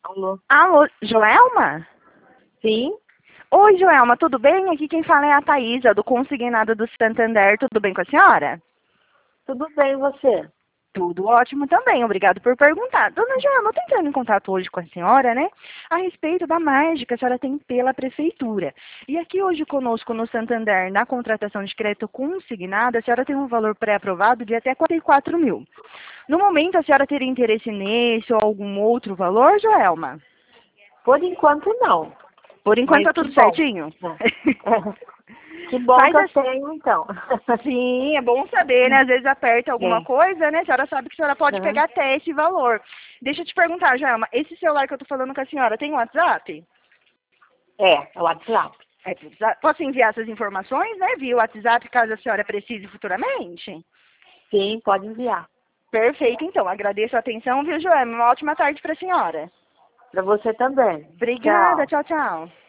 Alô? Alô, Joelma? Sim, Oi, Joelma, tudo bem? Aqui quem fala é a Thaísa, do Consignado do Santander. Tudo bem com a senhora? tudo bem você? Tudo ótimo também, obrigado por perguntar. Dona Joelma, eu tô entrando em contato hoje com a senhora, né? A respeito da margem que a senhora tem pela prefeitura. E aqui hoje conosco no Santander, na contratação de crédito consignado, a senhora tem um valor pré-aprovado de até 44 mil. No momento, a senhora teria interesse nesse ou algum outro valor, Joelma? Por enquanto não, Por enquanto mas tá que tudo bom. certinho? Que bom Faz que eu assim. tenho então. Sim, é bom saber, né? Às vezes aperta alguma É, coisa, né? A senhora sabe que a senhora pode aham. pegar até esse valor. Deixa eu te perguntar, Jama, esse celular que eu tô falando com a senhora tem WhatsApp? É o WhatsApp. Posso enviar essas informações, né? Via WhatsApp, caso a senhora precise futuramente? Sim, pode enviar. Perfeito, então. Agradeço a atenção, viu, Joana? Uma ótima tarde para a senhora. Para você também. Obrigada, Tchau. tchau, tchau.